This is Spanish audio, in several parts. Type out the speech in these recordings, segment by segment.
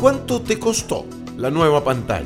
¿Cuánto te costó la nueva pantalla?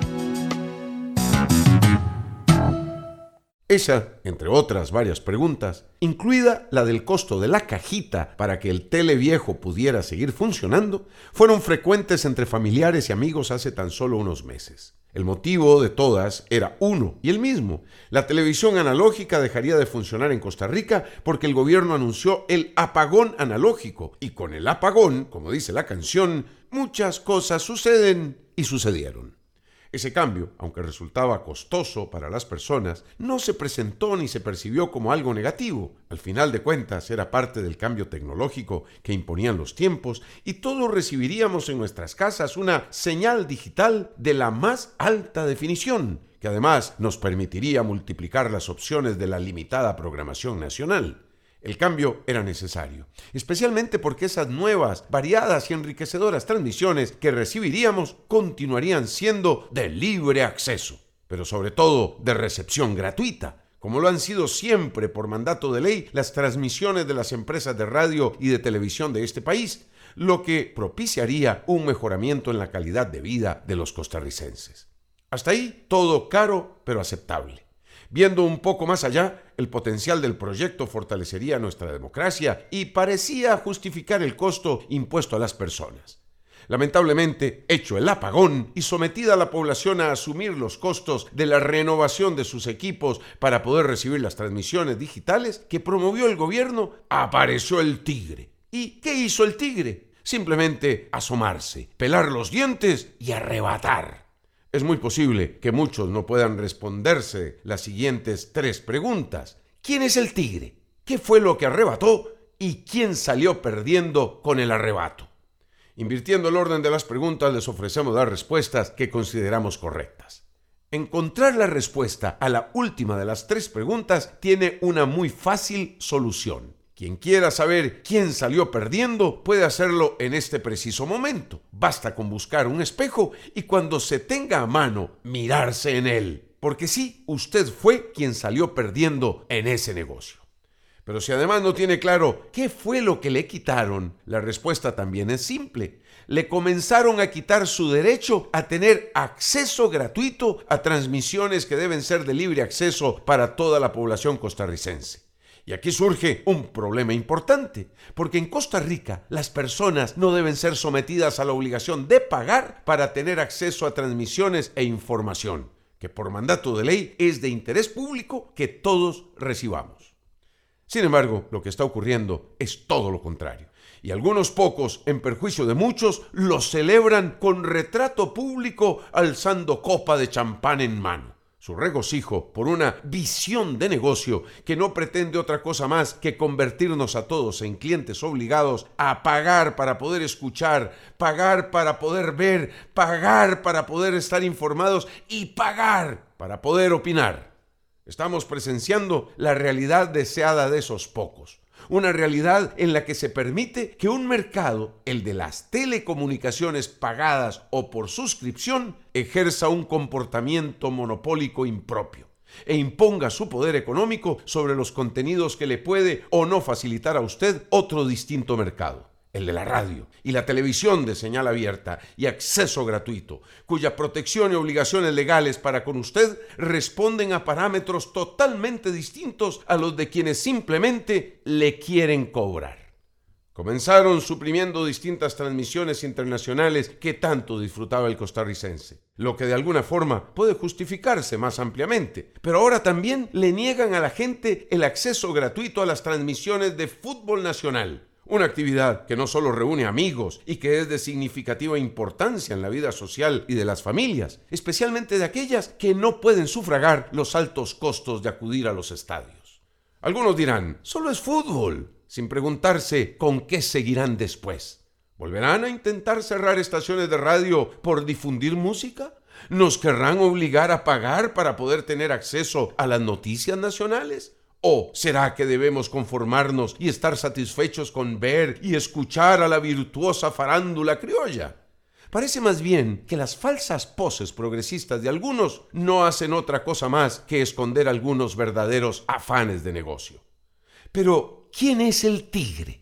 Esa, entre otras varias preguntas, incluida la del costo de la cajita para que el tele viejo pudiera seguir funcionando, fueron frecuentes entre familiares y amigos hace tan solo unos meses. El motivo de todas era uno y el mismo. La televisión analógica dejaría de funcionar en Costa Rica porque el gobierno anunció el apagón analógico. Y con el apagón, como dice la canción, muchas cosas suceden y sucedieron. Ese cambio, aunque resultaba costoso para las personas, no se presentó ni se percibió como algo negativo. Al final de cuentas, era parte del cambio tecnológico que imponían los tiempos y todos recibiríamos en nuestras casas una señal digital de la más alta definición, que además nos permitiría multiplicar las opciones de la limitada programación nacional. El cambio era necesario, especialmente porque esas nuevas, variadas y enriquecedoras transmisiones que recibiríamos continuarían siendo de libre acceso, pero sobre todo de recepción gratuita, como lo han sido siempre por mandato de ley las transmisiones de las empresas de radio y de televisión de este país, lo que propiciaría un mejoramiento en la calidad de vida de los costarricenses. Hasta ahí todo caro pero aceptable. Viendo un poco más allá, el potencial del proyecto fortalecería nuestra democracia y parecía justificar el costo impuesto a las personas. Lamentablemente, hecho el apagón y sometida a la población a asumir los costos de la renovación de sus equipos para poder recibir las transmisiones digitales que promovió el gobierno, apareció el tigre. ¿Y qué hizo el tigre? Simplemente asomarse, pelar los dientes y arrebatar. Es muy posible que muchos no puedan responderse las siguientes 3 preguntas. ¿Quién es el tigre? ¿Qué fue lo que arrebató? ¿Y quién salió perdiendo con el arrebato? Invirtiendo el orden de las preguntas, les ofrecemos las respuestas que consideramos correctas. Encontrar la respuesta a la última de las 3 preguntas tiene una muy fácil solución. Quien quiera saber quién salió perdiendo puede hacerlo en este preciso momento. Basta con buscar un espejo y cuando se tenga a mano, mirarse en él. Porque sí, usted fue quien salió perdiendo en ese negocio. Pero si además no tiene claro qué fue lo que le quitaron, la respuesta también es simple. Le comenzaron a quitar su derecho a tener acceso gratuito a transmisiones que deben ser de libre acceso para toda la población costarricense. Y aquí surge un problema importante, porque en Costa Rica las personas no deben ser sometidas a la obligación de pagar para tener acceso a transmisiones e información, que por mandato de ley es de interés público que todos recibamos. Sin embargo, lo que está ocurriendo es todo lo contrario, y algunos pocos, en perjuicio de muchos, lo celebran con retrato público alzando copa de champán en mano. Su regocijo por una visión de negocio que no pretende otra cosa más que convertirnos a todos en clientes obligados a pagar para poder escuchar, pagar para poder ver, pagar para poder estar informados y pagar para poder opinar. Estamos presenciando la realidad deseada de esos pocos. Una realidad en la que se permite que un mercado, el de las telecomunicaciones pagadas o por suscripción, ejerza un comportamiento monopólico impropio e imponga su poder económico sobre los contenidos que le puede o no facilitar a usted otro distinto mercado, el de la radio y la televisión de señal abierta y acceso gratuito, cuya protección y obligaciones legales para con usted responden a parámetros totalmente distintos a los de quienes simplemente le quieren cobrar. Comenzaron suprimiendo distintas transmisiones internacionales que tanto disfrutaba el costarricense, lo que de alguna forma puede justificarse más ampliamente, pero ahora también le niegan a la gente el acceso gratuito a las transmisiones de fútbol nacional. Una actividad que no solo reúne amigos y que es de significativa importancia en la vida social y de las familias, especialmente de aquellas que no pueden sufragar los altos costos de acudir a los estadios. Algunos dirán, solo es fútbol, sin preguntarse con qué seguirán después. ¿Volverán a intentar cerrar estaciones de radio por difundir música? ¿Nos querrán obligar a pagar para poder tener acceso a las noticias nacionales? ¿O será que debemos conformarnos y estar satisfechos con ver y escuchar a la virtuosa farándula criolla? Parece más bien que las falsas poses progresistas de algunos no hacen otra cosa más que esconder algunos verdaderos afanes de negocio. Pero, ¿quién es el tigre?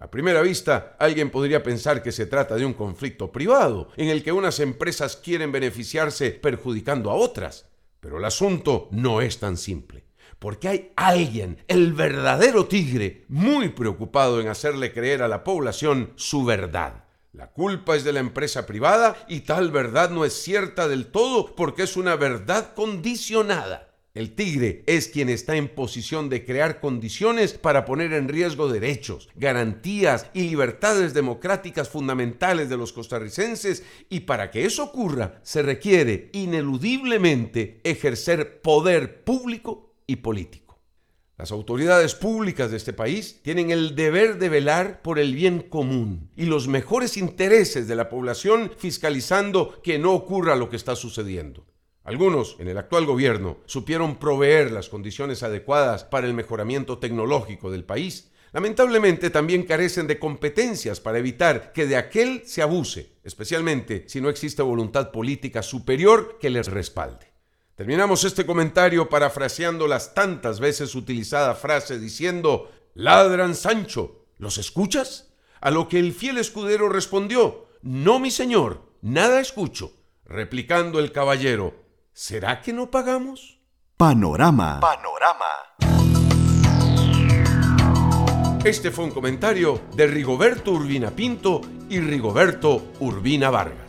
A primera vista, alguien podría pensar que se trata de un conflicto privado, en el que unas empresas quieren beneficiarse perjudicando a otras. Pero el asunto no es tan simple, porque hay alguien, el verdadero tigre, muy preocupado en hacerle creer a la población su verdad. La culpa es de la empresa privada y tal verdad no es cierta del todo porque es una verdad condicionada. El tigre es quien está en posición de crear condiciones para poner en riesgo derechos, garantías y libertades democráticas fundamentales de los costarricenses, y para que eso ocurra se requiere ineludiblemente ejercer poder público y político. Las autoridades públicas de este país tienen el deber de velar por el bien común y los mejores intereses de la población, fiscalizando que no ocurra lo que está sucediendo. Algunos, en el actual gobierno, supieron proveer las condiciones adecuadas para el mejoramiento tecnológico del país. Lamentablemente, también carecen de competencias para evitar que de aquel se abuse, especialmente si no existe voluntad política superior que les respalde. Terminamos este comentario parafraseando las tantas veces utilizada frase diciendo: «Ladran, Sancho, ¿los escuchas?». A lo que el fiel escudero respondió: «No, mi señor, nada escucho». Replicando el caballero: «¿Será que no pagamos?». Panorama. Este fue un comentario de Rigoberto Urbina Pinto y Rigoberto Urbina Vargas.